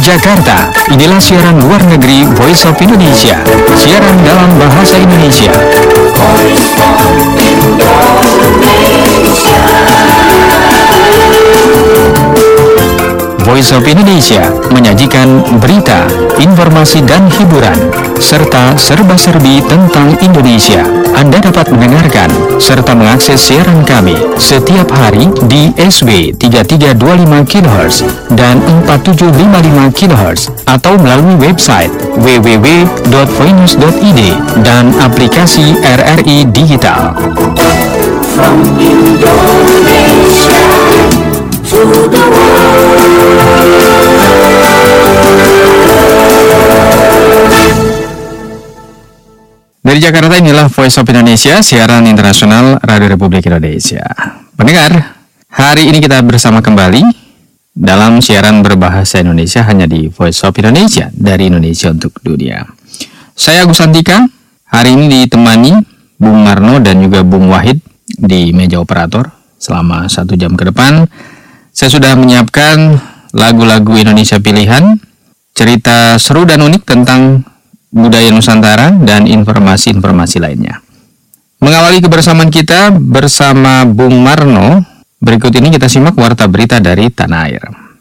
Jakarta, inilah siaran luar negeri Voice of Indonesia. Siaran dalam bahasa Indonesia. Voice of Indonesia menyajikan berita, informasi dan hiburan, serta serba-serbi tentang Indonesia. Anda dapat mendengarkan serta mengakses siaran kami setiap hari di SW 3325 kHz dan 4755 kHz atau melalui website www.voinews.id dan aplikasi RRI Digital. From Indonesia to the world. Dari Jakarta, inilah Voice of Indonesia, siaran internasional Radio Republik Indonesia. Pendengar, hari ini kita bersama kembali dalam siaran berbahasa Indonesia hanya di Voice of Indonesia, dari Indonesia untuk dunia. Saya Agus Antika, hari ini ditemani Bung Marno dan juga Bung Wahid di meja operator selama 1 jam ke depan. Saya sudah menyiapkan lagu-lagu Indonesia pilihan, cerita seru dan unik tentang budaya Nusantara, dan informasi-informasi lainnya. Mengawali kebersamaan kita bersama Bung Marno, berikut ini kita simak warta berita dari tanah air.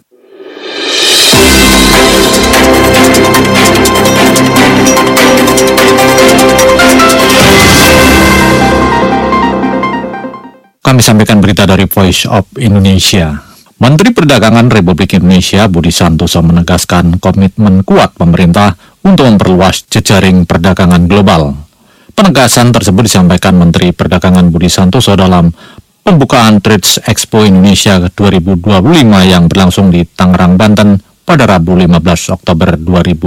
Kami sampaikan berita dari Voice of Indonesia. Menteri Perdagangan Republik Indonesia Budi Santoso menegaskan komitmen kuat pemerintah untuk memperluas jejaring perdagangan global. Penegasan tersebut disampaikan Menteri Perdagangan Budi Santoso dalam pembukaan Trade Expo Indonesia 2025 yang berlangsung di Tangerang, Banten pada Rabu 15 Oktober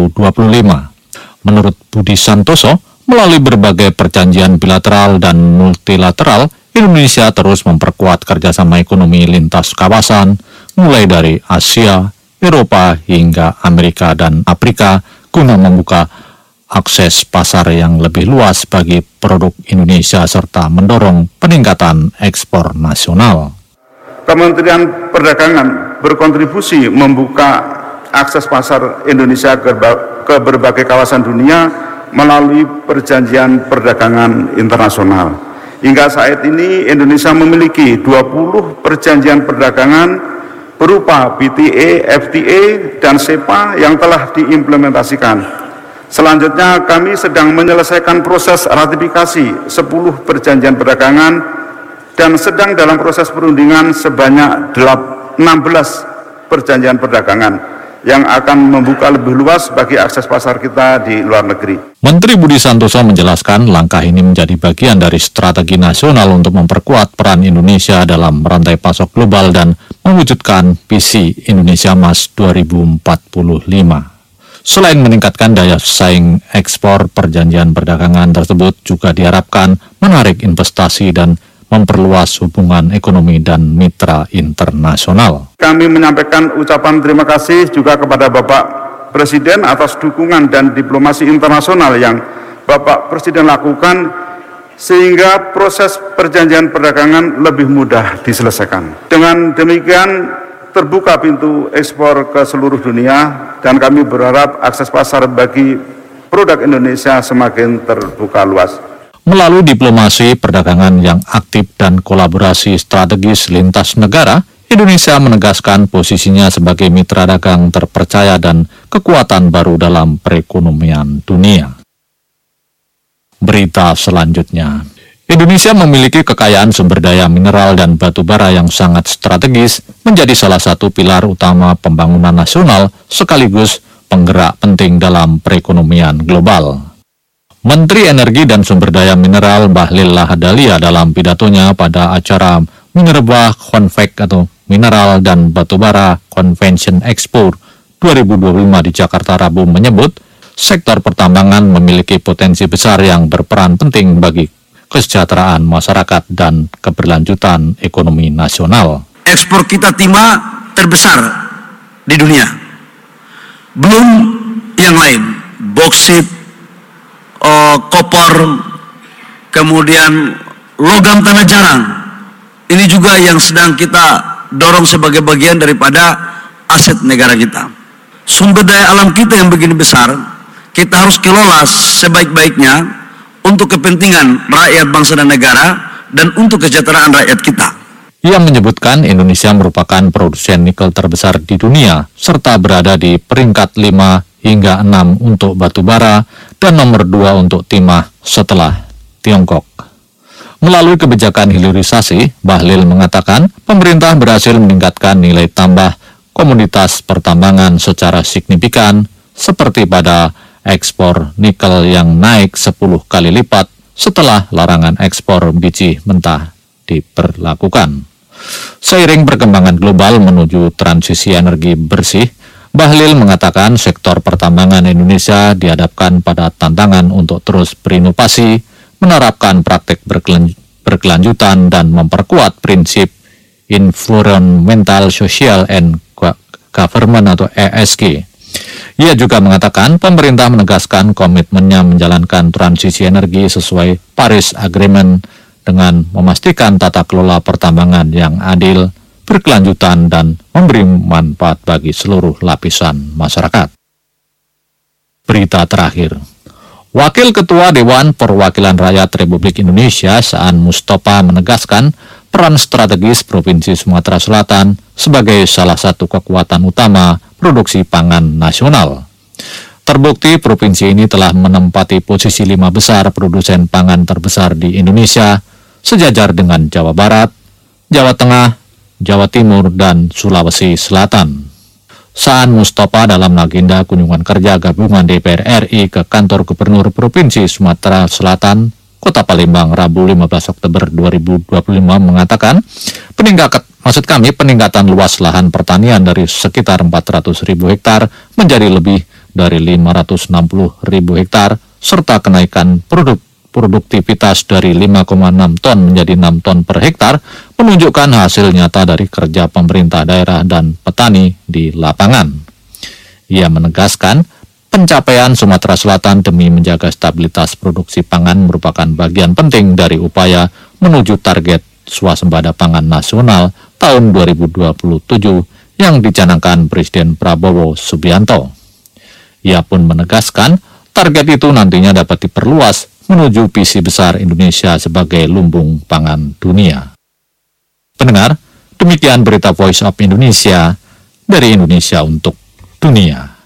2025. Menurut Budi Santoso, melalui berbagai perjanjian bilateral dan multilateral, Indonesia terus memperkuat kerjasama ekonomi lintas kawasan, mulai dari Asia, Eropa, hingga Amerika dan Afrika, guna membuka akses pasar yang lebih luas bagi produk Indonesia serta mendorong peningkatan ekspor nasional. Kementerian Perdagangan berkontribusi membuka akses pasar Indonesia ke berbagai kawasan dunia melalui perjanjian perdagangan internasional. Hingga saat ini Indonesia memiliki 20 perjanjian perdagangan berupa BTA, FTA, dan SEPA yang telah diimplementasikan. Selanjutnya kami sedang menyelesaikan proses ratifikasi 10 perjanjian perdagangan dan sedang dalam proses perundingan sebanyak 16 perjanjian perdagangan yang akan membuka lebih luas bagi akses pasar kita di luar negeri. Menteri Budi Santoso menjelaskan langkah ini menjadi bagian dari strategi nasional untuk memperkuat peran Indonesia dalam rantai pasok global dan mewujudkan visi Indonesia Emas 2045. Selain meningkatkan daya saing ekspor, perjanjian perdagangan tersebut juga diharapkan menarik investasi dan memperluas hubungan ekonomi dan mitra internasional. Kami menyampaikan ucapan terima kasih juga kepada Bapak Presiden atas dukungan dan diplomasi internasional yang Bapak Presiden lakukan sehingga proses perjanjian perdagangan lebih mudah diselesaikan. Dengan demikian terbuka pintu ekspor ke seluruh dunia dan kami berharap akses pasar bagi produk Indonesia semakin terbuka luas. Melalui diplomasi perdagangan yang aktif dan kolaborasi strategis lintas negara, Indonesia menegaskan posisinya sebagai mitra dagang terpercaya dan kekuatan baru dalam perekonomian dunia. Berita selanjutnya, Indonesia memiliki kekayaan sumber daya mineral dan batu bara yang sangat strategis, menjadi salah satu pilar utama pembangunan nasional sekaligus penggerak penting dalam perekonomian global. Menteri Energi dan Sumber Daya Mineral Bahlil Lahadalia dalam pidatonya pada acara Minerba Convex atau Mineral dan Batubara Convention Expo 2025 di Jakarta Rabu menyebut sektor pertambangan memiliki potensi besar yang berperan penting bagi kesejahteraan masyarakat dan keberlanjutan ekonomi nasional. Ekspor kita timah terbesar di dunia. Belum yang lain, boksit, kopor, kemudian logam tanah jarang. Ini juga yang sedang kita dorong sebagai bagian daripada aset negara kita. Sumber daya alam kita yang begini besar, kita harus kelola sebaik-baiknya untuk kepentingan rakyat bangsa dan negara dan untuk kesejahteraan rakyat kita. Ia menyebutkan Indonesia merupakan produsen nikel terbesar di dunia, serta berada di peringkat 5 hingga 6 untuk batu bara dan nomor 2 untuk timah setelah Tiongkok. Melalui kebijakan hilirisasi, Bahlil mengatakan pemerintah berhasil meningkatkan nilai tambah komoditas pertambangan secara signifikan, seperti pada ekspor nikel yang naik 10 kali lipat setelah larangan ekspor biji mentah diberlakukan. Seiring perkembangan global menuju transisi energi bersih, Bahlil mengatakan sektor pertambangan Indonesia dihadapkan pada tantangan untuk terus berinovasi, menerapkan praktik berkelanjutan dan memperkuat prinsip Environmental, Social, and Government atau ESG. Ia juga mengatakan pemerintah menegaskan komitmennya menjalankan transisi energi sesuai Paris Agreement dengan memastikan tata kelola pertambangan yang adil, berkelanjutan, dan memberi manfaat bagi seluruh lapisan masyarakat. Berita terakhir. Wakil Ketua Dewan Perwakilan Rakyat Republik Indonesia, Saan Mustafa, menegaskan peran strategis Provinsi Sumatera Selatan sebagai salah satu kekuatan utama produksi pangan nasional. Terbukti provinsi ini telah menempati posisi 5 besar produsen pangan terbesar di Indonesia, sejajar dengan Jawa Barat, Jawa Tengah, Jawa Timur, dan Sulawesi Selatan. Saan Mustafa dalam agenda kunjungan kerja gabungan DPR RI ke kantor Gubernur Provinsi Sumatera Selatan, Kota Palembang, Rabu 15 Oktober 2025 mengatakan, peningkatan luas lahan pertanian dari sekitar 400.000 hektar menjadi lebih dari 560.000 hektar, serta kenaikan produktivitas dari 5,6 ton menjadi 6 ton per hektar menunjukkan hasil nyata dari kerja pemerintah daerah dan petani di lapangan. Ia menegaskan pencapaian Sumatera Selatan demi menjaga stabilitas produksi pangan merupakan bagian penting dari upaya menuju target swasembada pangan nasional tahun 2027 yang dicanangkan Presiden Prabowo Subianto. Ia pun menegaskan target itu nantinya dapat diperluas menuju visi besar Indonesia sebagai lumbung pangan dunia. Pendengar, demikian berita Voice of Indonesia dari Indonesia untuk dunia.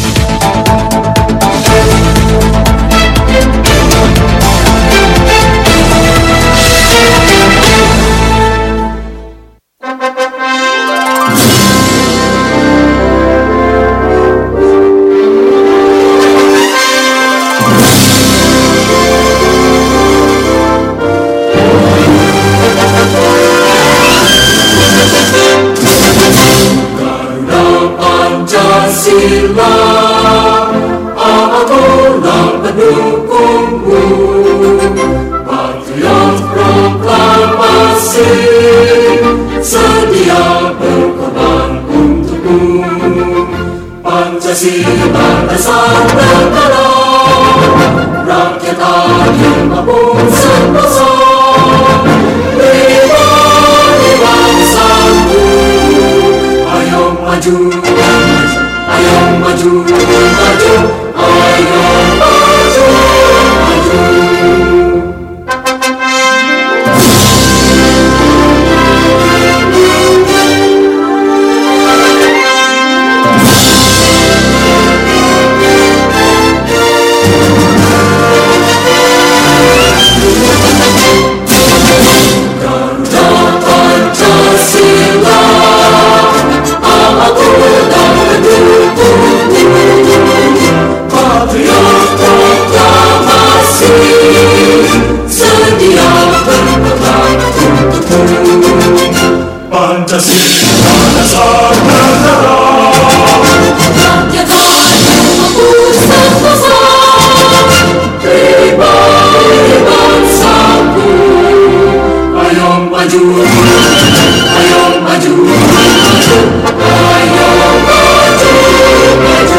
Pancasila, akulah pendukungmu, patriot proklamasi, sedia berkorban untukmu. Pancasila dasar negara, rakyat adil maupun sentosa, pribadi bangsaku, ayo maju. Ayo maju, maju, ayo maju, maju. Garuda Pancasila, akulah pendukungmu, patriot proklamasi, sedia berkorban untukmu. Pancasila dasar negara, rakyat adil maupun sentosa, pribadi bangsaku, ayo maju, ayo maju, maju, ayo maju, maju.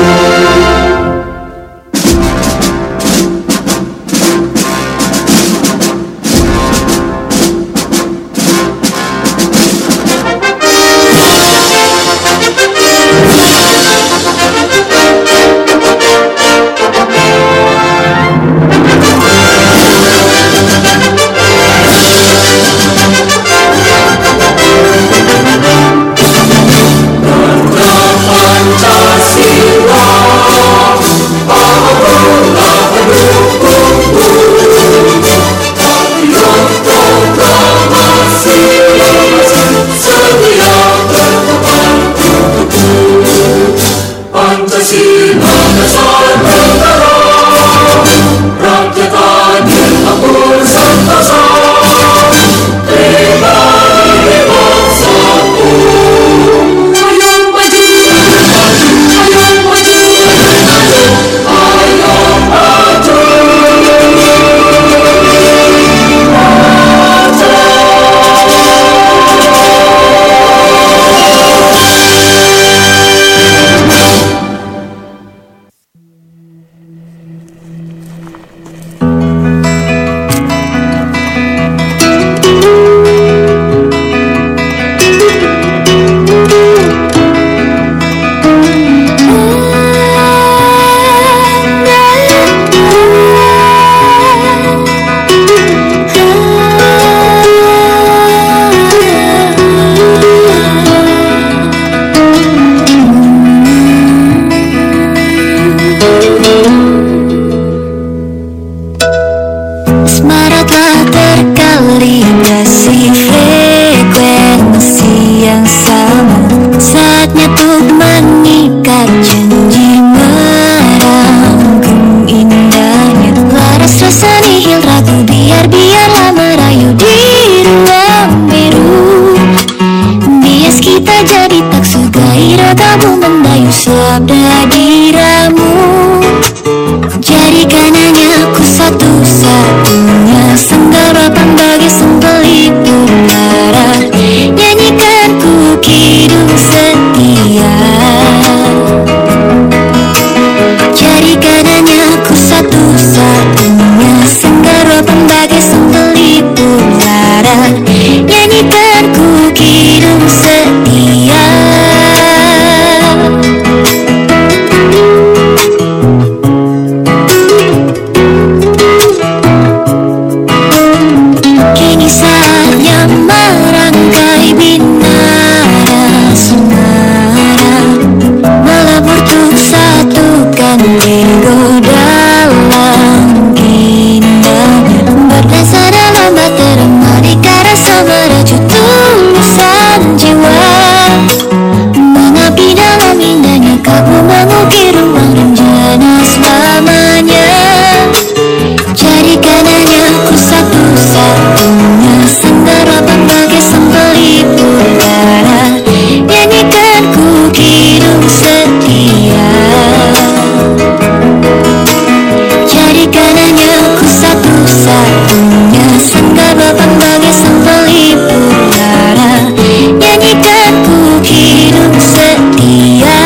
menihil ragu, biarlah merayu di ruang biru. Bias kita jadi tak gairah kamu mendayu sabda diramu. Jadikan hanya aku satu-satunya senggarapan bagi sembelih lara. Nyanyikan ku kidung setia. Jadikan hanya aku satu-satunya senggarapan bagi sembelih lara. Nyanyikan ku kidung setia. Kini saatnya merangkai binara semara, melebur untuk satukan ego dalam keindahan. Berdansa dalam bahtera merdeka rasa merajut tulusan jiwa. Mengabdi dalam indahnya kamu mengukir ruang rencana selamanya. Jadikan hanya aku satu-satunya senggarapan bagi sembelih lara. Nyanyikan ku kidung setia. Jadikan hanya aku satu-satunya senggarapan bagi sembelih lara. Nyanyikan ku kidung setia.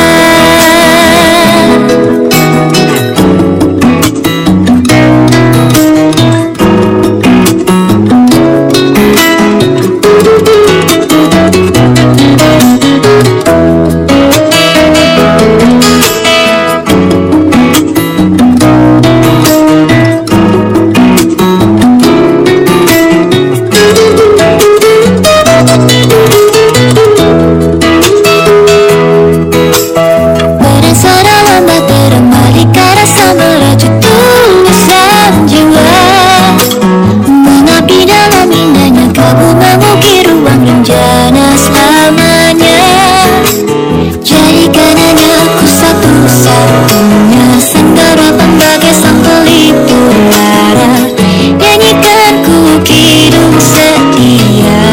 Berdansa dalam bahtera merdeka rasa merajut tulusan jiwa. Mengabdi dalam indahnya kamu mengukir ruang rencana selamanya. Jadikan hanya aku satu-satunya senggarapan bagi sembelih lara. Nyanyikan ku kidung setia.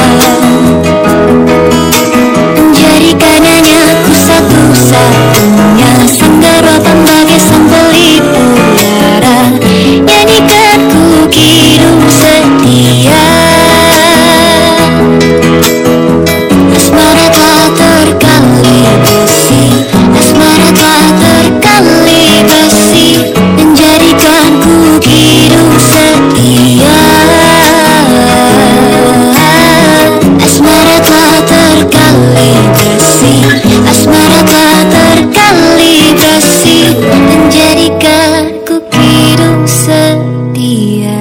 Jadikan hanya aku satu-satunya senggarapan bagi sembelih lara. Nyanyikan ku kidung setia. Asmara telah terkali besi, asmara telah terkali besi, menjadikan ku kidung setia. Asmara telah terkali besi, asmara telah terkali besi, menjadikan ku kidung setia.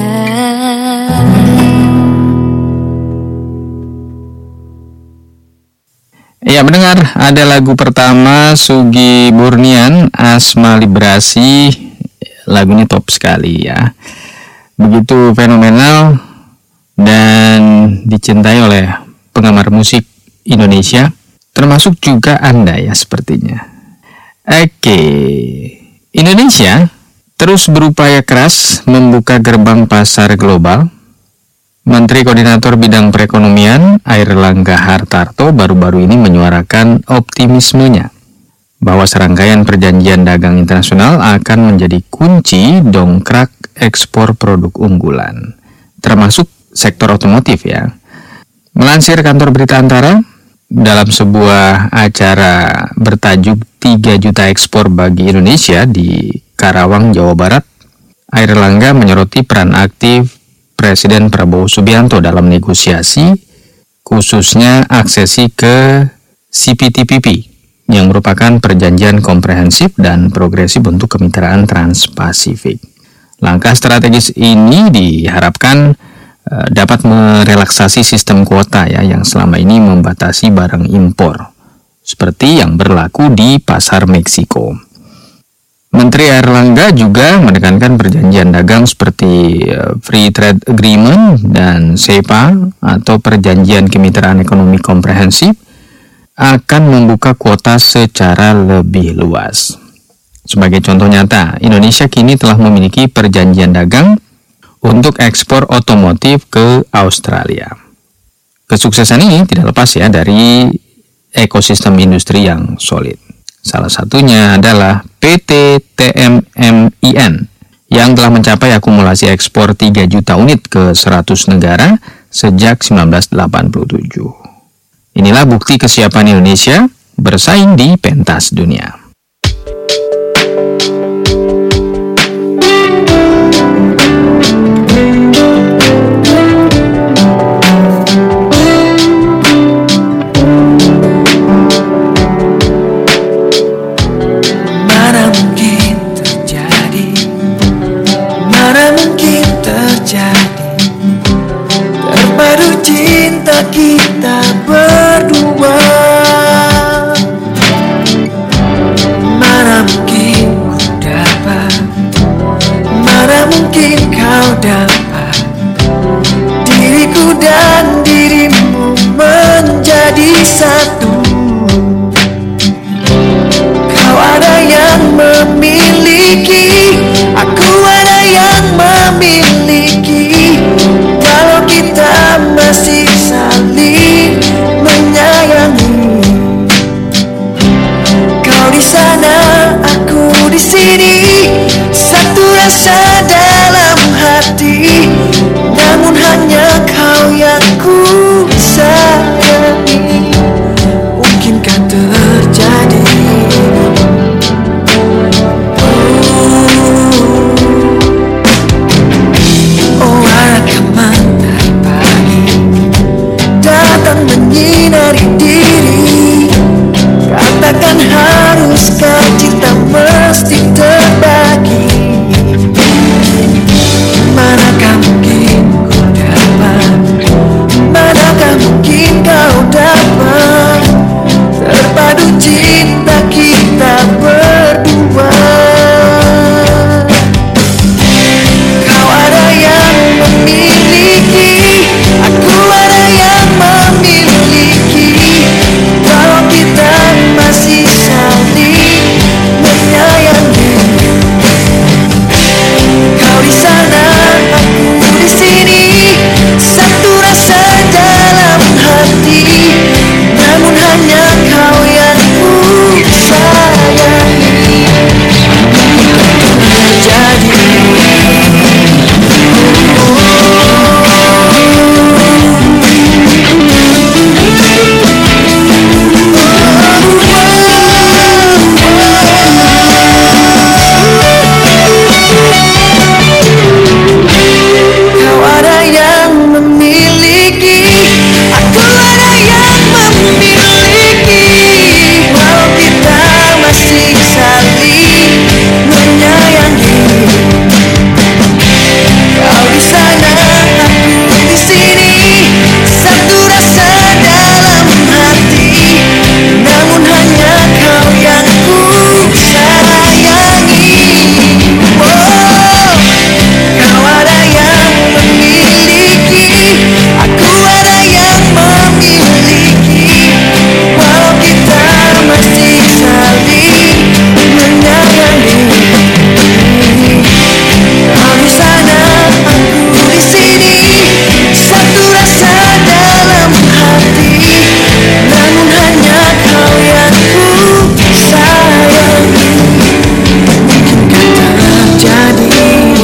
Ya, mendengar ada lagu pertama Sugi Burnian, Asma Librasi. Lagu ini top sekali ya. Begitu fenomenal dan dicintai oleh penggemar musik Indonesia, termasuk juga Anda ya sepertinya. Oke, Indonesia terus berupaya keras membuka gerbang pasar global. Menteri Koordinator Bidang Perekonomian Airlangga Hartarto baru-baru ini menyuarakan optimismenya bahwa serangkaian perjanjian dagang internasional akan menjadi kunci dongkrak ekspor produk unggulan, termasuk sektor otomotif ya. Melansir kantor berita Antara, dalam sebuah acara bertajuk 3 juta ekspor bagi Indonesia di Karawang, Jawa Barat, Airlangga menyoroti peran aktif Presiden Prabowo Subianto dalam negosiasi, khususnya aksesi ke CPTPP, yang merupakan perjanjian komprehensif dan progresif untuk kemitraan Trans-Pasifik. Langkah strategis ini diharapkan dapat merelaksasi sistem kuota ya yang selama ini membatasi barang impor, seperti yang berlaku di pasar Meksiko. Menteri Airlangga juga menekankan perjanjian dagang seperti Free Trade Agreement dan SEPA atau Perjanjian Kemitraan Ekonomi Komprehensif akan membuka kuota secara lebih luas. Sebagai contoh nyata, Indonesia kini telah memiliki perjanjian dagang untuk ekspor otomotif ke Australia. Kesuksesan ini tidak lepas ya dari ekosistem industri yang solid. Salah satunya adalah PT TMMIN yang telah mencapai akumulasi ekspor 3 juta unit ke 100 negara sejak 1987. Inilah bukti kesiapan Indonesia bersaing di pentas dunia. Kita berdua, mana mungkin ku dapat, mana mungkin kau dapat, diriku dan dirimu menjadi satu. Kau ada yang memiliki, aku ada yang memiliki. Kalau kita masih saling menyayangi, kau di sana, aku di sini, satu rasa dalam hati. Namun hanya kau yang ku sayangi. Mungkinkah terjadi? Menyinari diri, katakan haruskah cinta mesti terbagi? Manakah mungkin ku dapat, manakah mungkin kau dapat, terpadu cinta kita berdua. Kau ada yang memiliki, aku ada yang memiliki. Kalau kita masih saling menyayangi, kau di sana, aku di sini, satu rasa dalam hati. Namun hanya kau yang ku sayangi. Terjadi. Kau ada yang memiliki, aku ada yang memiliki. Walau kita masih saling menyayangi, kau di sana, aku di sini, satu rasa dalam hati. Namun hanya kau yang ku sayangi. Kau ada yang memiliki, aku ada yang memiliki. Walau kita masih saling menyayangi, kau di sana, aku di sini, satu rasa dalam hati. Namun hanya kau yang ku sayangi. Mungkinkah terjadi?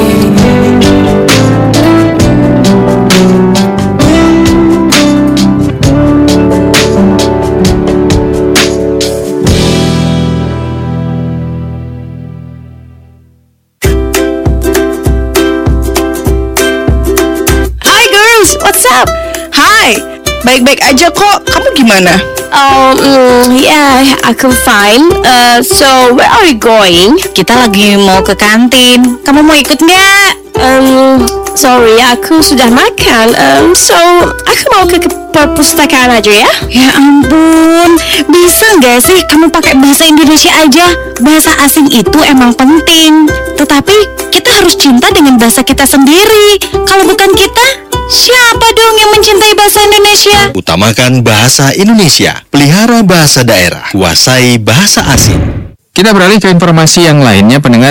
Hi girls, what's up? Hi, baik-baik aja kok. Kamu gimana? Yeah, aku fine. So where are you going? Kita lagi mau ke kantin. Kamu mau ikut nggak? Sorry, aku sudah makan. So aku mau ke perpustakaan aja ya. Ya ampun, bisa nggak sih kamu pakai bahasa Indonesia aja? Bahasa asing itu emang penting, tetapi kita harus cinta dengan bahasa kita sendiri. Kalau bukan kita, siapa dong yang mencintai bahasa Indonesia? Utamakan bahasa Indonesia, pelihara bahasa daerah, kuasai bahasa asing. Kita beralih ke informasi yang lainnya, pendengar.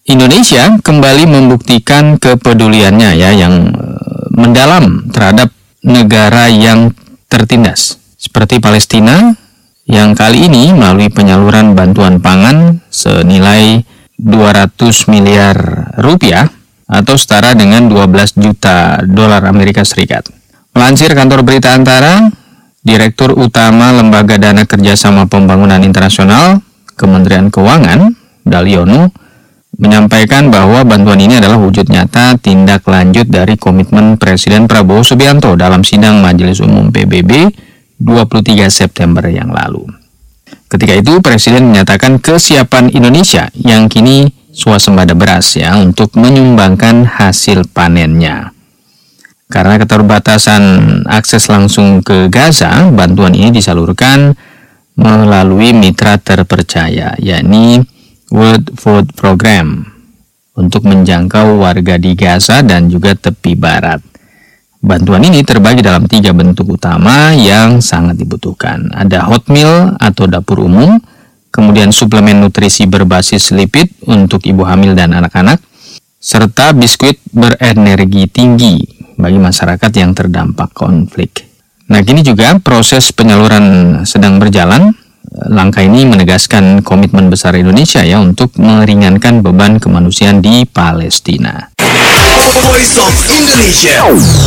Indonesia kembali membuktikan kepeduliannya ya yang mendalam terhadap negara yang tertindas seperti Palestina yang kali ini melalui penyaluran bantuan pangan senilai 200 miliar rupiah atau setara dengan 12 juta dolar Amerika Serikat. Melansir kantor berita Antara, Direktur Utama Lembaga Dana Kerjasama Pembangunan Internasional Kementerian Keuangan, Daliono, menyampaikan bahwa bantuan ini adalah wujud nyata tindak lanjut dari komitmen Presiden Prabowo Subianto dalam sidang Majelis Umum PBB 23 September yang lalu. Ketika itu Presiden menyatakan kesiapan Indonesia yang kini swasembada beras ya untuk menyumbangkan hasil panennya. Karena keterbatasan akses langsung ke Gaza, bantuan ini disalurkan melalui mitra terpercaya yakni World Food Program untuk menjangkau warga di Gaza dan juga tepi barat. Bantuan ini terbagi dalam 3 bentuk utama yang sangat dibutuhkan. Ada hot meal atau dapur umum, kemudian suplemen nutrisi berbasis lipid untuk ibu hamil dan anak-anak, serta biskuit berenergi tinggi bagi masyarakat yang terdampak konflik. Nah, kini juga proses penyaluran sedang berjalan. Langkah ini menegaskan komitmen besar Indonesia ya untuk meringankan beban kemanusiaan di Palestina. Voice of Indonesia.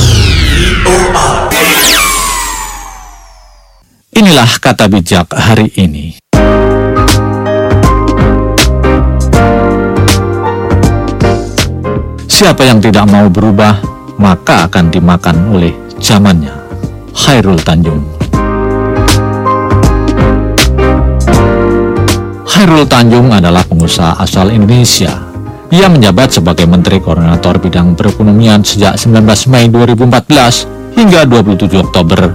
Inilah kata bijak hari ini. Siapa yang tidak mau berubah, maka akan dimakan oleh zamannya. Chairul Tanjung. Chairul Tanjung adalah pengusaha asal Indonesia. Ia menjabat sebagai Menteri Koordinator Bidang Perekonomian sejak 19 Mei 2014 hingga 27 Oktober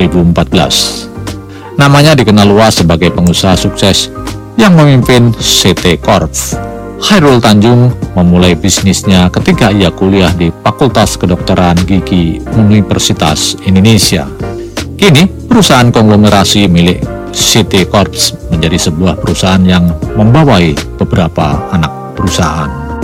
2014. Namanya dikenal luas sebagai pengusaha sukses yang memimpin CT Corp. Chairul Tanjung memulai bisnisnya ketika ia kuliah di Fakultas Kedokteran Gigi Universitas Indonesia. Kini, perusahaan konglomerasi milik CT Corp menjadi sebuah perusahaan yang membawai beberapa anak perusahaan.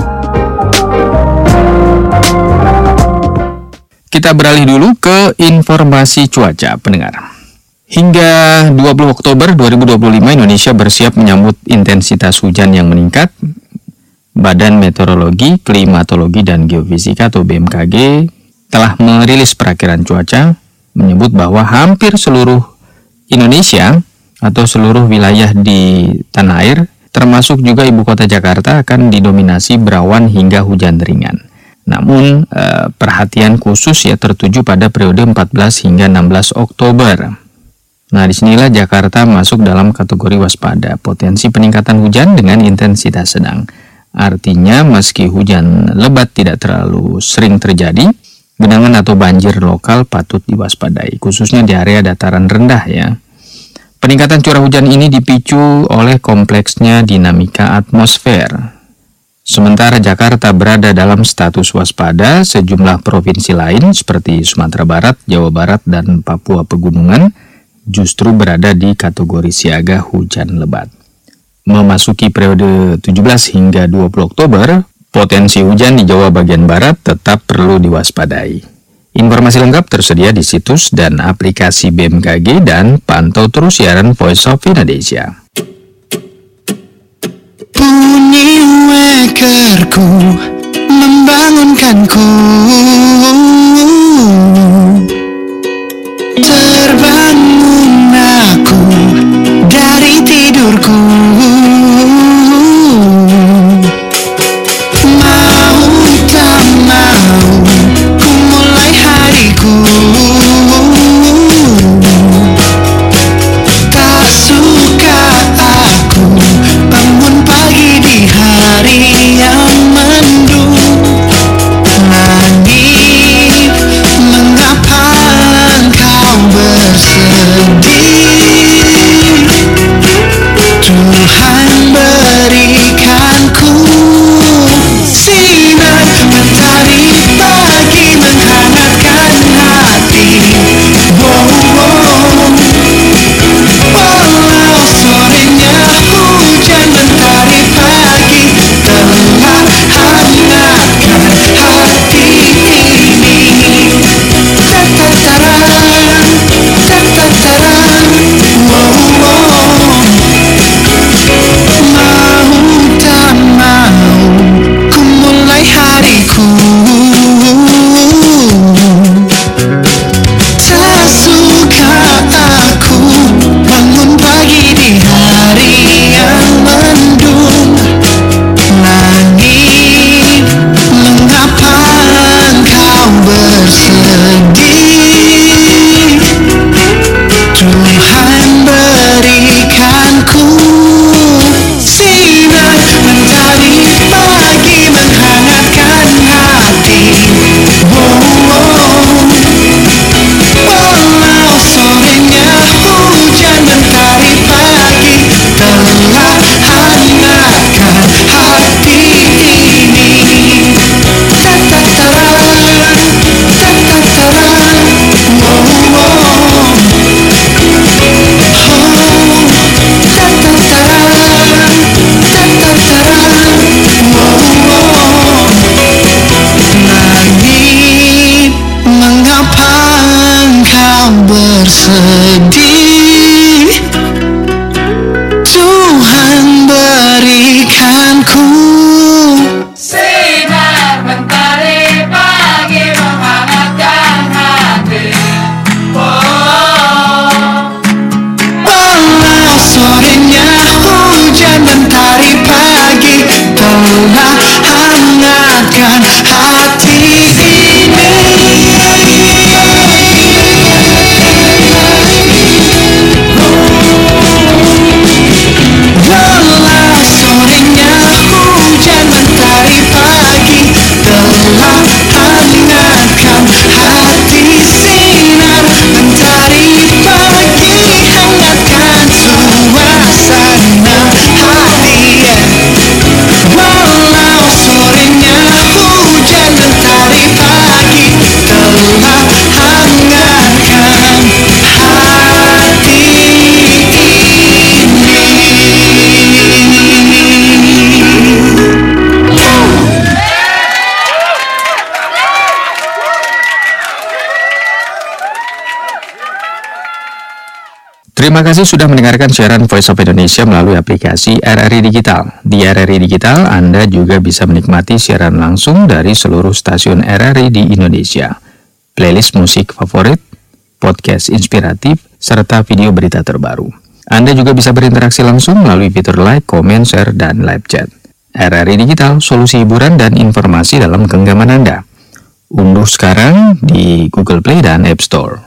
Kita beralih dulu ke informasi cuaca, pendengar. Hingga 20 Oktober 2025 Indonesia bersiap menyambut intensitas hujan yang meningkat. Badan Meteorologi, Klimatologi, dan Geofisika atau BMKG telah merilis perakiran cuaca menyebut bahwa hampir seluruh Indonesia atau seluruh wilayah di tanah air termasuk juga ibu kota Jakarta akan didominasi berawan hingga hujan ringan. Namun perhatian khusus ya tertuju pada periode 14 hingga 16 Oktober. Nah, disinilah Jakarta masuk dalam kategori waspada, potensi peningkatan hujan dengan intensitas sedang. Artinya meski hujan lebat tidak terlalu sering terjadi, genangan atau banjir lokal patut diwaspadai, khususnya di area dataran rendah ya. Peningkatan curah hujan ini dipicu oleh kompleksnya dinamika atmosfer. Sementara Jakarta berada dalam status waspada, sejumlah provinsi lain seperti Sumatera Barat, Jawa Barat, dan Papua Pegunungan justru berada di kategori siaga hujan lebat. Memasuki periode 17 hingga 20 Oktober, potensi hujan di Jawa bagian barat tetap perlu diwaspadai. Informasi lengkap tersedia di situs dan aplikasi BMKG dan pantau terus siaran Voice of Indonesia. Bunyi wekerku membangunkanku, terbangun aku dari tidurku. Mau tak mau ku mulai hariku, tak suka aku bangun pagi di hari yang mendung. Langit, mengapa engkau bersedih? bersedih, Tuhan berikanku sinar mentari pagi menghangatkan hati. Walau sorenya hujan mentari pagi telah hangatkan hati ini. Langit, mengapa engkau bersedih? Tuhan berikanku Sinar mentari pagi menghangatkan hati. walau sorenya hujan mentari pagi telah hangatkan hati ini. Walau sorenya hujan mentari pagi telah hangatkan hati. Sinar mentari pagi hangatkan suasana hati. Walau sorenya hujan mentari pagi telah hangatkan hati Terima kasih sudah mendengarkan siaran Voice of Indonesia melalui aplikasi RRI Digital. Di RRI Digital, Anda juga bisa menikmati siaran langsung dari seluruh stasiun RRI di Indonesia. Playlist musik favorit, podcast inspiratif, serta video berita terbaru. Anda juga bisa berinteraksi langsung melalui fitur like, comment, share, dan live chat. RRI Digital, solusi hiburan dan informasi dalam genggaman Anda. Unduh sekarang di Google Play dan App Store.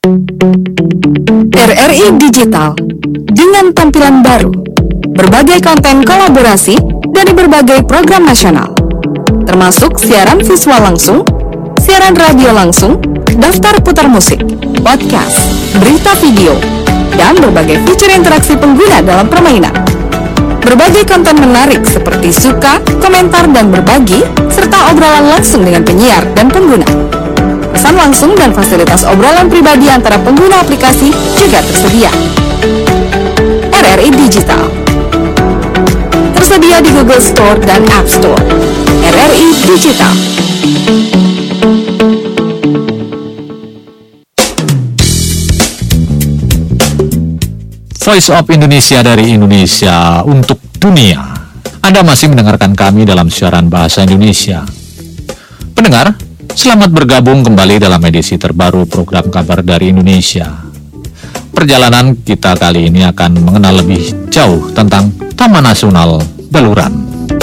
RRI Digital dengan tampilan baru, berbagai konten kolaborasi dari berbagai program nasional, termasuk siaran visual langsung, siaran radio langsung, daftar putar musik, podcast, berita video, dan berbagai fitur interaksi pengguna dalam permainan. Berbagai konten menarik seperti suka, komentar, dan berbagi, serta obrolan langsung dengan penyiar dan pengguna. Pesan langsung dan fasilitas obrolan pribadi antara pengguna aplikasi juga tersedia. RRI Digital tersedia di Google Store dan App Store. RRI Digital. Voice of Indonesia dari Indonesia untuk dunia. Anda masih mendengarkan kami dalam siaran bahasa Indonesia. Pendengar, selamat bergabung kembali dalam edisi terbaru program kabar dari Indonesia. Perjalanan kita kali ini akan mengenal lebih jauh tentang Taman Nasional Baluran.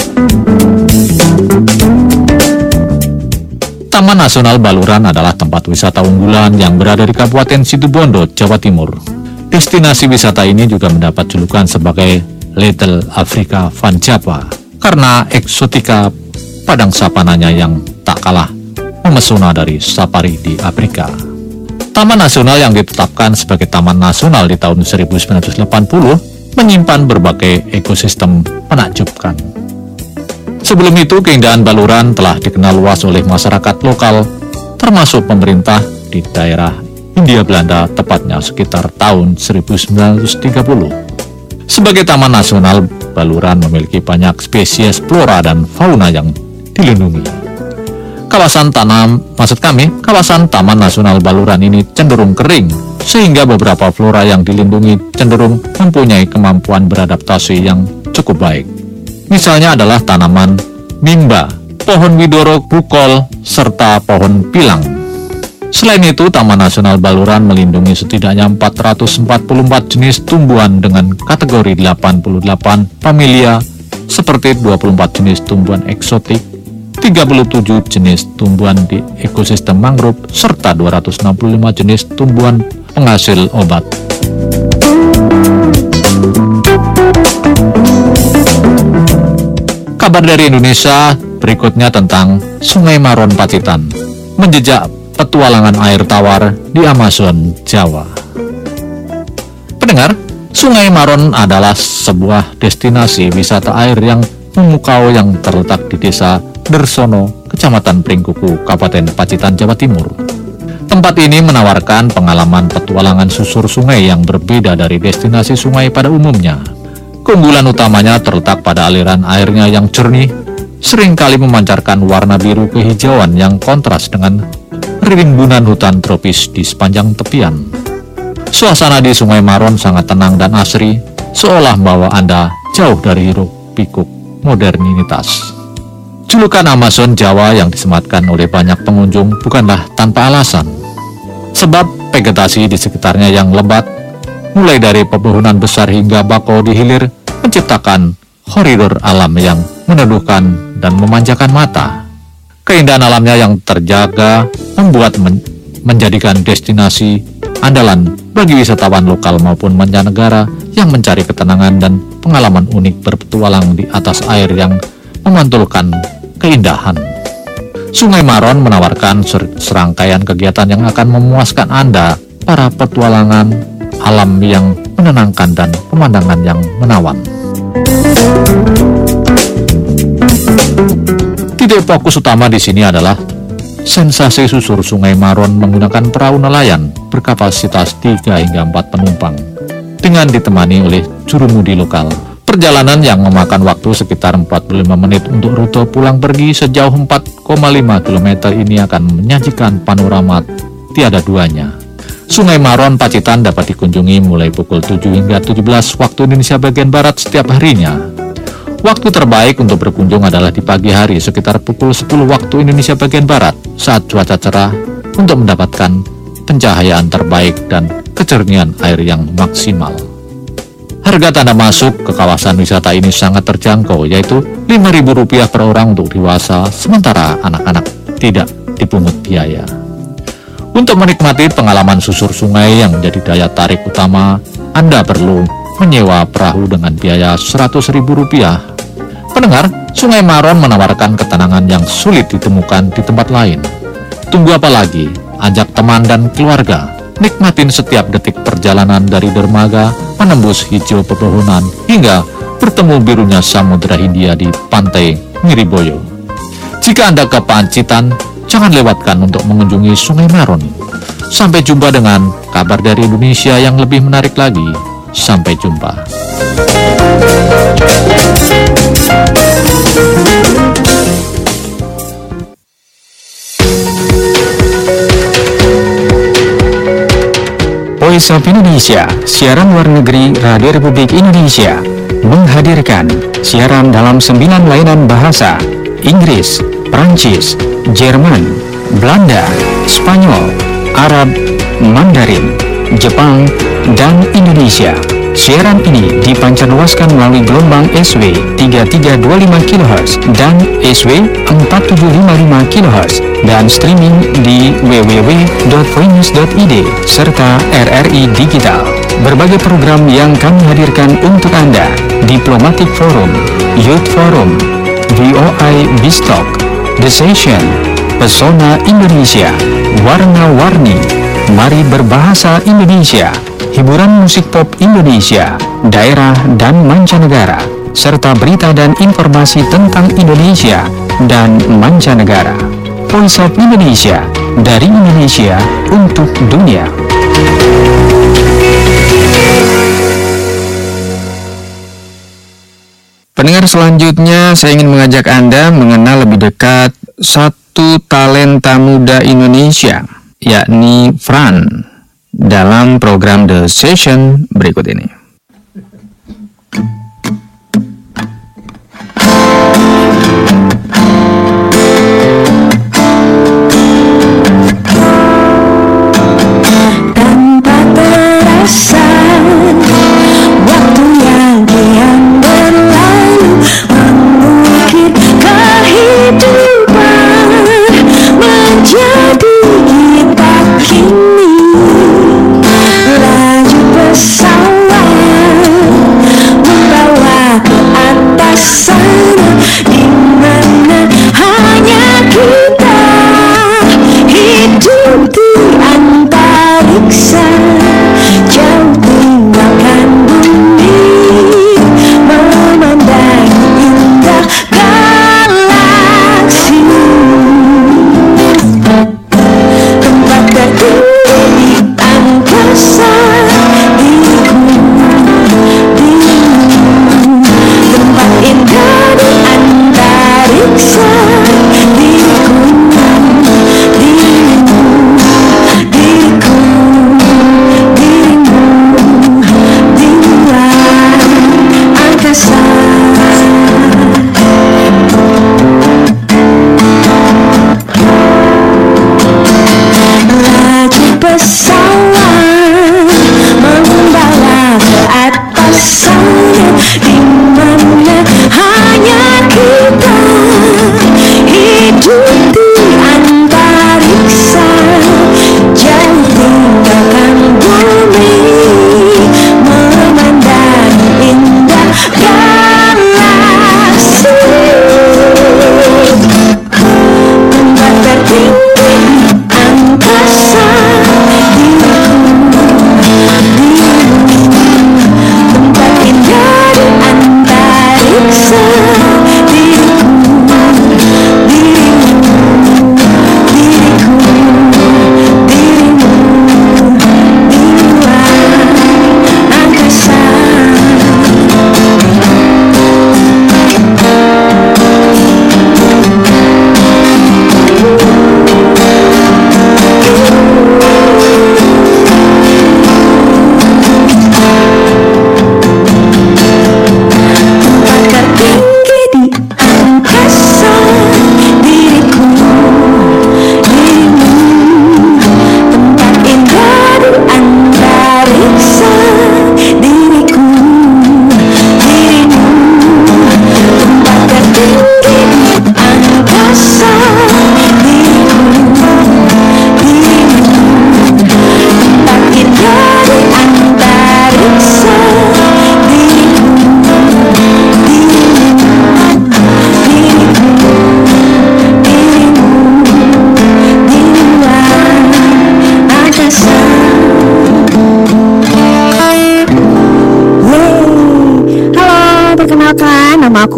Taman Nasional Baluran adalah tempat wisata unggulan yang berada di Kabupaten Situbondo, Jawa Timur. Destinasi wisata ini juga mendapat julukan sebagai Little Africa Van Java karena eksotika padang savananya yang tak kalah memesona dari safari di Afrika. Taman Nasional yang ditetapkan sebagai Taman Nasional di tahun 1980 menyimpan berbagai ekosistem menakjubkan. Sebelum itu, keindahan Baluran telah dikenal luas oleh masyarakat lokal, termasuk pemerintah di daerah Hindia Belanda, tepatnya sekitar tahun 1930. Sebagai Taman Nasional, Baluran memiliki banyak spesies flora dan fauna yang dilindungi. Kawasan Taman Nasional Baluran ini cenderung kering, sehingga beberapa flora yang dilindungi cenderung mempunyai kemampuan beradaptasi yang cukup baik. Misalnya adalah tanaman mimba, pohon widoro bukol, serta pohon pilang. Selain itu, Taman Nasional Baluran melindungi setidaknya 444 jenis tumbuhan dengan kategori 88 familia, seperti 24 jenis tumbuhan eksotik, 37 jenis tumbuhan di ekosistem mangrove, serta 265 jenis tumbuhan penghasil obat. Kabar dari Indonesia berikutnya tentang Sungai Maron Pacitan, menjejak petualangan air tawar di Amazon, Jawa. Pendengar, Sungai Maron adalah sebuah destinasi wisata air yang memukau yang terletak di desa Dersono, Kecamatan Pringkuku, Kabupaten Pacitan, Jawa Timur. Tempat ini menawarkan pengalaman petualangan susur sungai yang berbeda dari destinasi sungai pada umumnya. Keunggulan utamanya terletak pada aliran airnya yang jernih, seringkali memancarkan warna biru kehijauan yang kontras dengan rimbunan hutan tropis di sepanjang tepian. Suasana di Sungai Maron sangat tenang dan asri, seolah membawa Anda jauh dari hiruk-pikuk modernitas. Julukan Amazon Jawa yang disematkan oleh banyak pengunjung bukanlah tanpa alasan. Sebab vegetasi di sekitarnya yang lebat, mulai dari pepohonan besar hingga bakau di hilir, menciptakan koridor alam yang meneduhkan dan memanjakan mata. Keindahan alamnya yang terjaga membuat menjadikan destinasi andalan bagi wisatawan lokal maupun mancanegara yang mencari ketenangan dan pengalaman unik berpetualang di atas air yang memantulkan keindahan. Sungai Maron menawarkan serangkaian kegiatan yang akan memuaskan Anda, para petualangan alam yang menenangkan dan pemandangan yang menawan. Titik fokus utama di sini adalah sensasi susur Sungai Maron menggunakan perahu nelayan berkapasitas 3 hingga 4 penumpang dengan ditemani oleh jurumudi lokal. Perjalanan yang memakan waktu sekitar 45 menit untuk rute pulang pergi sejauh 4,5 km ini akan menyajikan panorama tiada duanya. Sungai Maron Pacitan dapat dikunjungi mulai pukul 7 hingga 17 waktu Indonesia bagian Barat setiap harinya. Waktu terbaik untuk berkunjung adalah di pagi hari sekitar pukul 10 waktu Indonesia bagian Barat saat cuaca cerah untuk mendapatkan pencahayaan terbaik dan kejernihan air yang maksimal. Harga tanda masuk ke kawasan wisata ini sangat terjangkau, yaitu Rp5.000 per orang untuk dewasa, sementara anak-anak tidak dipungut biaya. Untuk menikmati pengalaman susur sungai yang menjadi daya tarik utama, Anda perlu menyewa perahu dengan biaya Rp100.000. Pendengar, Sungai Maron menawarkan ketenangan yang sulit ditemukan di tempat lain. Tunggu apa lagi? Ajak teman dan keluarga. Nikmatin setiap detik perjalanan dari dermaga, menembus hijau pepohonan, hingga bertemu birunya Samudra Hindia di pantai Miriboyo. Jika Anda ke Pacitan, jangan lewatkan untuk mengunjungi Sungai Maron. Sampai jumpa dengan kabar dari Indonesia yang lebih menarik lagi. Sampai jumpa. Voice of Indonesia, siaran luar negeri Radio Republik Indonesia, menghadirkan siaran dalam 9 layanan bahasa: Inggris, Prancis, Jerman, Belanda, Spanyol, Arab, Mandarin, Jepang, dan Indonesia. Siaran ini dipancarluaskan melalui gelombang SW 3325 kHz dan SW 4755 kHz dan streaming di www.voinews.id serta RRI Digital. Berbagai program yang kami hadirkan untuk Anda: Diplomatic Forum, Youth Forum, VOI Bistalk, The Session, Pesona Indonesia, Warna-Warni, Mari Berbahasa Indonesia, hiburan musik pop Indonesia, daerah dan mancanegara, serta berita dan informasi tentang Indonesia dan mancanegara. Voice of Indonesia, dari Indonesia untuk dunia. Pendengar, selanjutnya saya ingin mengajak Anda mengenal lebih dekat satu talenta muda Indonesia, yakni Fran, dalam program The Session berikut ini. Tanpa terasa waktu yang kian berlalu mengukir kehidupan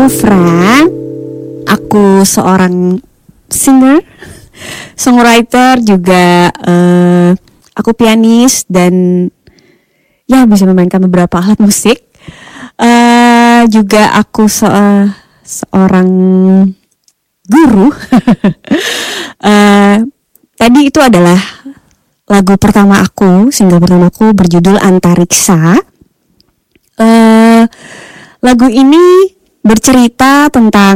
aku Fran. Aku seorang singer, songwriter juga. Aku pianis dan ya bisa memainkan beberapa alat musik. Juga aku seorang guru. Tadi itu adalah lagu pertama aku, single pertama aku berjudul Antariksa. Lagu ini bercerita tentang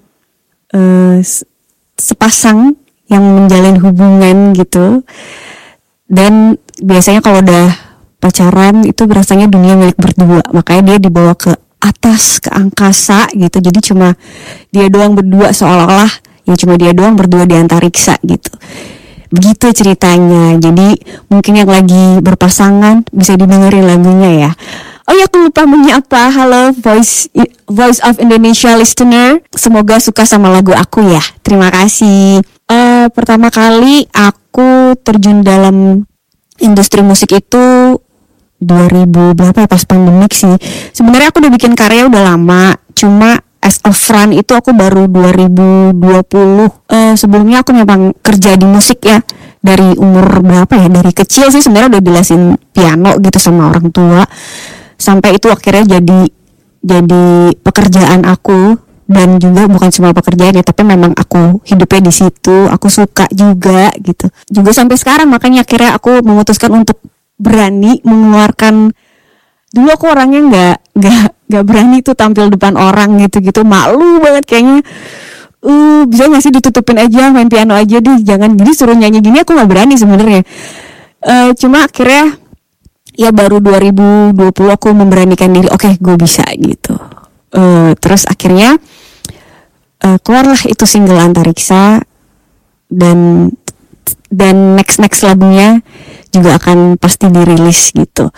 sepasang yang menjalin hubungan gitu. Dan biasanya kalau udah pacaran itu rasanya dunia milik berdua. Makanya dia dibawa ke atas, ke angkasa gitu. Jadi cuma dia doang berdua, seolah-olah ya cuma dia doang berdua di antariksa gitu. Begitu ceritanya. Jadi mungkin yang lagi berpasangan bisa didengerin lagunya ya. Oh ya, aku lupa menyapa. Halo Voice of Indonesia listener. Semoga suka sama lagu aku ya. Terima kasih. Pertama kali aku terjun dalam industri musik itu 2000 berapa ya, pas pandemik sih. Sebenarnya aku udah bikin karya udah lama. Cuma as a Fran itu aku baru 2020. Sebelumnya aku memang kerja di musik ya. Dari umur berapa ya? Dari kecil sih sebenarnya udah jelasin piano gitu sama orang tua. Sampai itu akhirnya jadi pekerjaan aku, dan juga bukan cuma pekerjaan ya, tapi memang aku hidupnya di situ, aku suka juga gitu. Juga sampai sekarang, makanya akhirnya aku memutuskan untuk berani mengeluarkan. Dulu aku orangnya nggak berani tuh tampil depan orang gitu, malu banget kayaknya. Bisa nggak sih ditutupin aja, main piano aja deh, jangan gini suruh nyanyi gini, aku nggak berani sebenarnya. Cuma akhirnya ya baru 2020 aku memberanikan diri, oke, gue bisa gitu. Terus akhirnya keluarlah itu single Antariksa, dan next lagunya juga akan pasti dirilis gitu.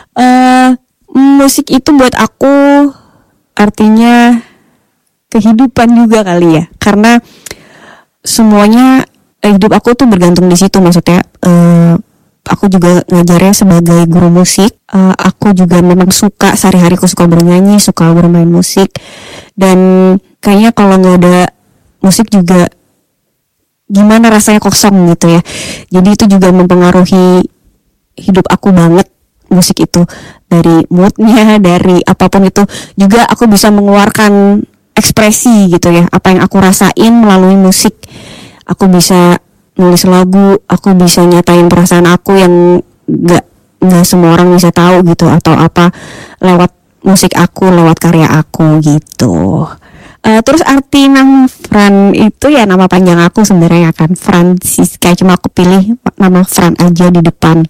Musik itu buat aku artinya kehidupan juga kali ya, karena semuanya hidup aku tuh bergantung di situ. Maksudnya aku juga ngajarnya sebagai guru musik. Aku juga memang suka, sehari-hari aku suka bernyanyi, suka bermain musik. Dan kayaknya kalau nggak ada musik juga gimana rasanya, kosong gitu ya. Jadi itu juga mempengaruhi hidup aku banget, musik itu. Dari moodnya, dari apapun itu. Juga aku bisa mengeluarkan ekspresi gitu ya. Apa yang aku rasain melalui musik. Aku bisa nulis lagu, aku bisa nyatain perasaan aku yang nggak semua orang bisa tahu gitu, atau apa lewat musik aku, lewat karya aku gitu. Terus arti nama Fran itu ya nama panjang aku sebenarnya kan, Francisca, cuma aku pilih nama Fran aja di depan.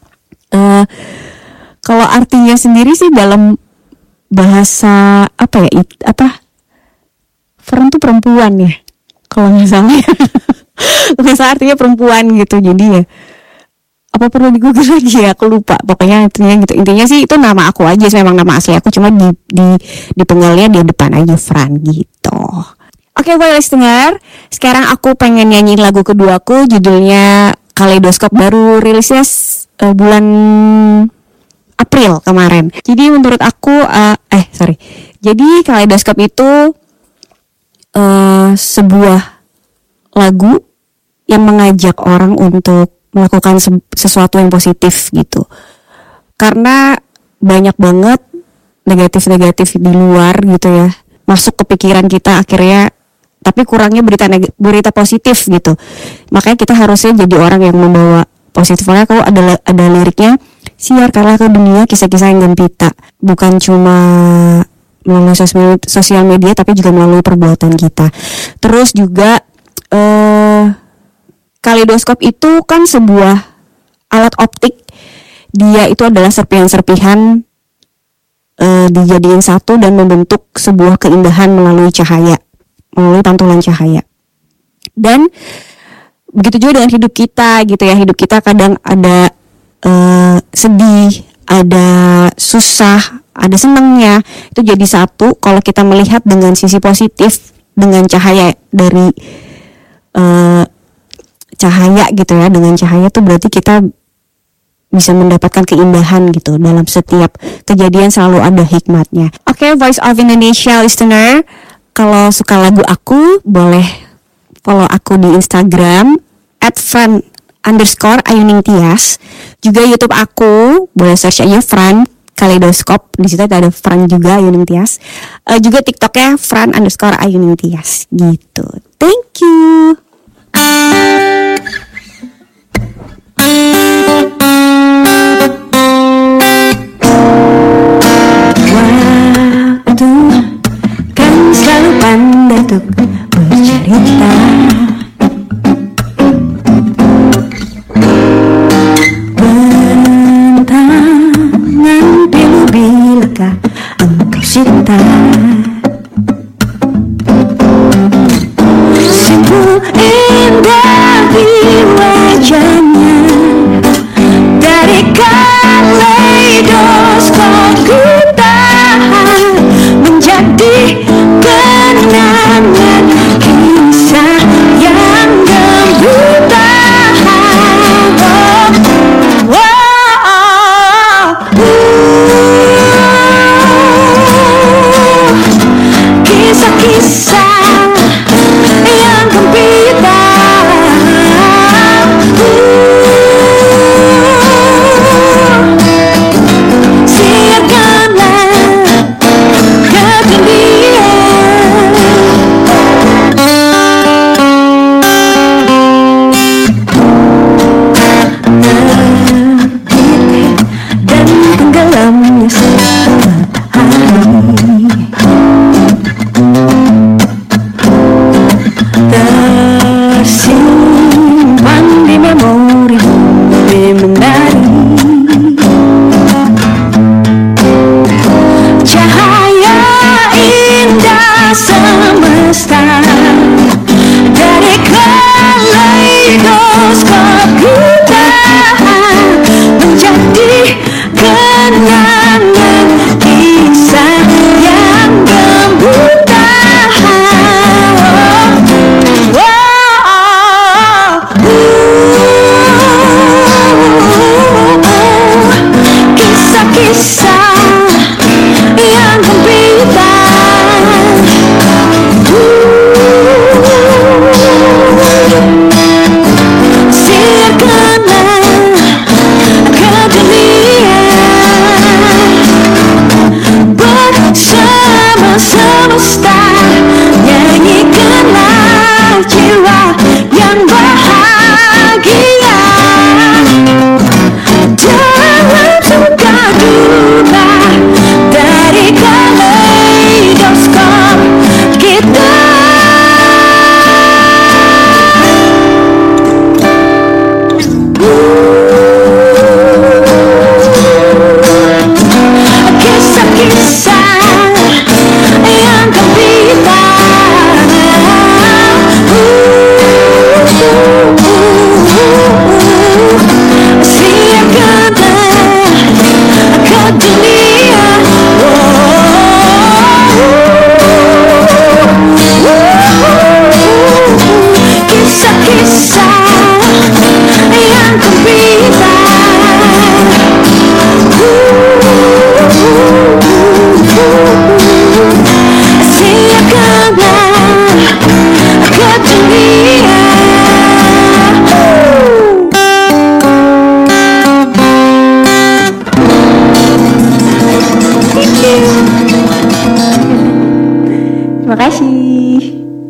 Kalau artinya sendiri sih dalam bahasa apa ya, Fran tuh perempuan ya kalau nggak salah ya. Bahasa artinya perempuan gitu. Jadi ya apa perlu di Google lagi ya, aku lupa. Pokoknya intinya sih itu nama aku aja, memang nama asli aku, cuma di penggalnya di depan aja Fran gitu. Oke, boleh listener, sekarang aku pengen nyanyiin lagu keduaku, judulnya Kaleidoskop, baru rilisnya bulan April kemarin. Jadi menurut aku jadi Kaleidoskop itu sebuah lagu yang mengajak orang untuk melakukan sesuatu yang positif gitu. Karena banyak banget negatif-negatif di luar gitu ya, masuk ke pikiran kita akhirnya, tapi kurangnya berita positif gitu. Makanya kita harusnya jadi orang yang membawa positif. Makanya kalau ada liriknya, siarkanlah ke dunia kisah-kisah yang gembira, bukan cuma melalui sosial media, tapi juga melalui perbuatan kita. Terus juga Kaleidoskop itu kan sebuah alat optik. Dia itu adalah serpihan-serpihan dijadiin satu dan membentuk sebuah keindahan melalui cahaya, melalui pantulan cahaya. Dan begitu juga dengan hidup kita gitu ya. Hidup kita kadang ada sedih, ada susah, ada senangnya. Itu jadi satu kalau kita melihat dengan sisi positif, dengan cahaya dari cahaya gitu ya. Dengan cahaya tuh berarti kita bisa mendapatkan keindahan gitu. Dalam setiap kejadian selalu ada hikmatnya. Oke, Voice of Indonesia listener, kalau suka lagu aku boleh follow aku di Instagram @fran_ayuningtias. Juga YouTube aku boleh search aja Fran Kaleidoskop, di situ ada Fran juga Ayuningtias. Juga TikToknya Fran_Ayuningtias gitu. Thank you. Waktu kan selalu pandai untuk bercerita. Bentangan pilu bilakah engkau cinta. Simpul indah di wajahnya, dari kaleidoskop ku tahan menjadi kenangan kisah yang gembira. Kisah-kisah yang gembira. Siarkanlah ke dunia. Dan tenggelamnya tersimpan di memori menari. Cahaya indah semesta dari kaleidoskop kita menjadi kenangan kisah yang gembira. Kisah-kisah yang gembira. Siarkanlah ke dunia bersama semesta. Nyanyikanlah jiwa yang bahagia dalam suka duka dari kaleidoskop kita. Kisah-kisah yang gembira. Siarkanlah ke dunia. Kisah-kisah yang gembira. Siarkanlah ke dunia. Terima kasih.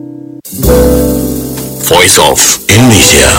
Voice of Indonesia.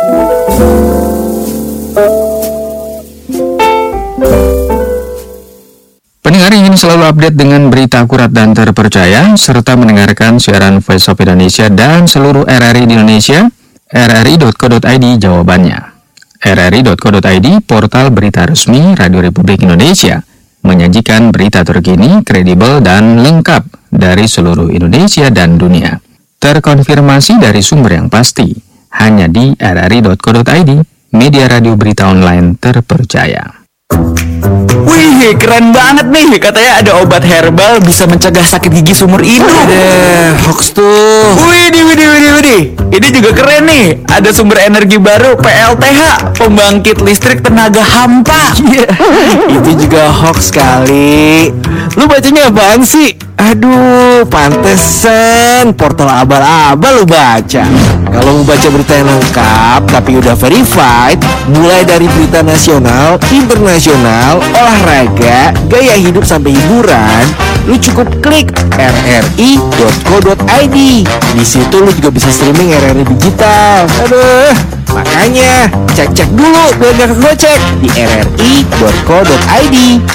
Pendengar ingin selalu update dengan berita akurat dan terpercaya, serta mendengarkan siaran Voice of Indonesia dan seluruh RRI di Indonesia? rri.co.id jawabannya. rri.co.id, portal berita resmi Radio Republik Indonesia, menyajikan berita terkini, kredibel, dan lengkap dari seluruh Indonesia dan dunia. Terkonfirmasi dari sumber yang pasti, hanya di rri.co.id, media radio berita online terpercaya. Wih, keren banget nih. Katanya ada obat herbal bisa mencegah sakit gigi seumur hidup. Hoax tuh. Widih. Ini juga keren nih. Ada sumber energi baru PLTH, pembangkit listrik tenaga hampa. Itu juga hoax kali. Lu bacanya apaan sih? Aduh, pantesan portal abal-abal lu baca. Kalau mau baca berita yang lengkap tapi udah verified, mulai dari berita nasional, internasional, olahraga, gaya hidup sampai hiburan, lu cukup klik rri.co.id. Di situ lu juga bisa streaming RRI digital. Aduh, makanya cek dulu biar gak kegocek di rri.co.id.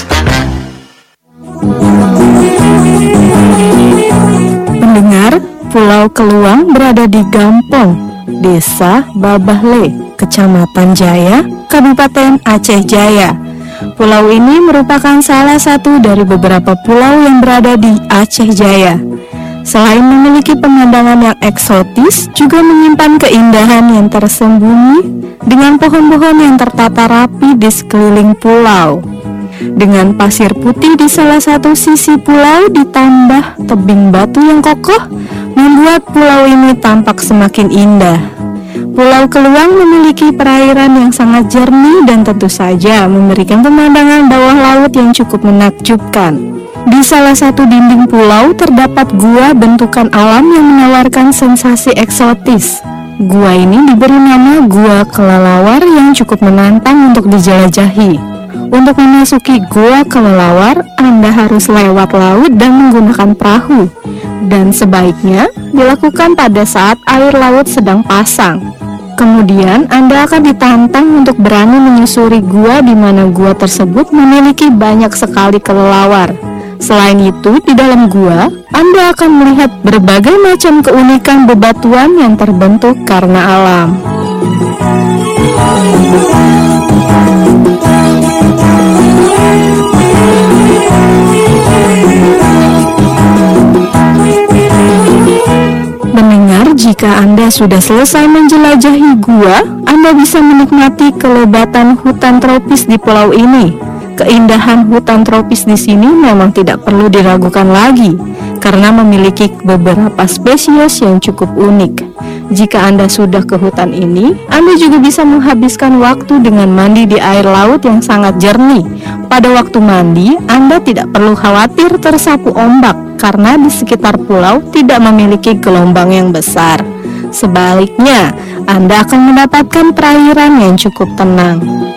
Pendengar, Pulau Keluang berada di Gampong, Desa Babahle, Kecamatan Jaya, Kabupaten Aceh Jaya. Pulau ini merupakan salah satu dari beberapa pulau yang berada di Aceh Jaya. Selain memiliki pemandangan yang eksotis, juga menyimpan keindahan yang tersembunyi dengan pohon-pohon yang tertata rapi di sekeliling pulau. Dengan pasir putih di salah satu sisi pulau ditambah tebing batu yang kokoh, membuat pulau ini tampak semakin indah. Pulau Keluang memiliki perairan yang sangat jernih dan tentu saja memberikan pemandangan bawah laut yang cukup menakjubkan. Di salah satu dinding pulau terdapat gua bentukan alam yang menawarkan sensasi eksotis. Gua ini diberi nama Gua Kelelawar yang cukup menantang untuk dijelajahi. Untuk memasuki Gua Kelelawar, Anda harus lewat laut dan menggunakan perahu. Dan sebaiknya dilakukan pada saat air laut sedang pasang. Kemudian Anda akan ditantang untuk berani menyusuri gua di mana gua tersebut memiliki banyak sekali kelelawar. Selain itu, di dalam gua, Anda akan melihat berbagai macam keunikan bebatuan yang terbentuk karena alam. Mendengar, jika Anda sudah selesai menjelajahi gua, Anda bisa menikmati kelebatan hutan tropis di pulau ini. Keindahan hutan tropis di sini memang tidak perlu diragukan lagi, karena memiliki beberapa spesies yang cukup unik. Jika Anda sudah ke hutan ini, Anda juga bisa menghabiskan waktu dengan mandi di air laut yang sangat jernih. Pada waktu mandi, Anda tidak perlu khawatir tersapu ombak, karena di sekitar pulau tidak memiliki gelombang yang besar. Sebaliknya, Anda akan mendapatkan perairan yang cukup tenang.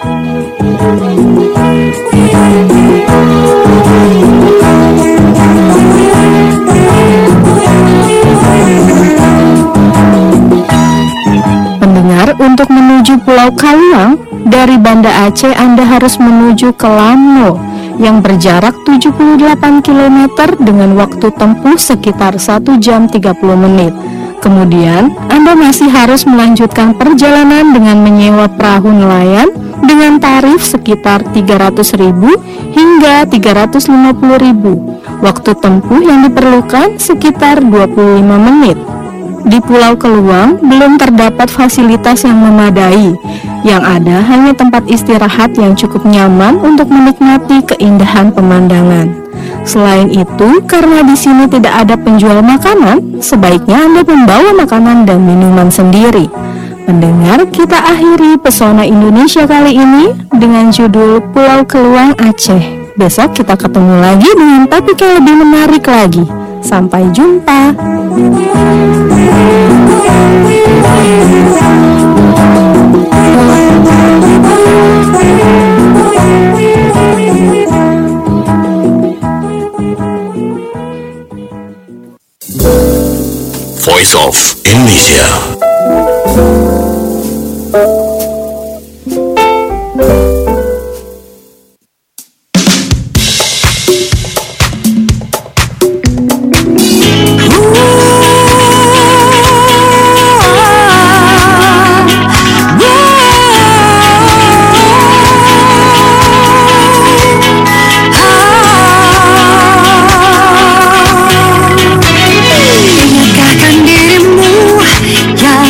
Pendengar, untuk menuju Pulau Keluang dari Banda Aceh Anda harus menuju ke Lamno yang berjarak 78 km dengan waktu tempuh sekitar 1 jam 30 menit. Kemudian, Anda masih harus melanjutkan perjalanan dengan menyewa perahu nelayan dengan tarif sekitar 300.000 hingga 350.000. Waktu tempuh yang diperlukan sekitar 25 menit. Di Pulau Keluang belum terdapat fasilitas yang memadai. Yang ada hanya tempat istirahat yang cukup nyaman untuk menikmati keindahan pemandangan. Selain itu, karena di sini tidak ada penjual makanan, sebaiknya Anda membawa makanan dan minuman sendiri. Pendengar, kita akhiri pesona Indonesia kali ini dengan judul Pulau Keluang Aceh. Besok kita ketemu lagi dengan topik yang lebih menarik lagi. Sampai jumpa. Voice of Indonesia. Ingatkahkan dirimu yang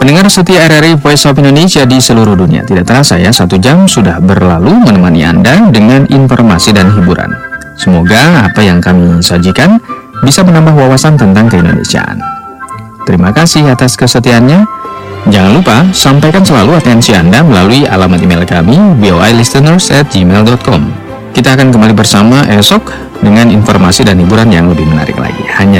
Pendengar setia RRI Voice of Indonesia di seluruh dunia, tidak terasa ya 1 jam sudah berlalu menemani Anda dengan informasi dan hiburan. Semoga apa yang kami sajikan bisa menambah wawasan tentang keindonesiaan. Terima kasih atas kesetiaannya. Jangan lupa sampaikan selalu atensi Anda melalui alamat email kami voilisteners@gmail.com. Kita akan kembali bersama esok dengan informasi dan hiburan yang lebih menarik lagi. Hanya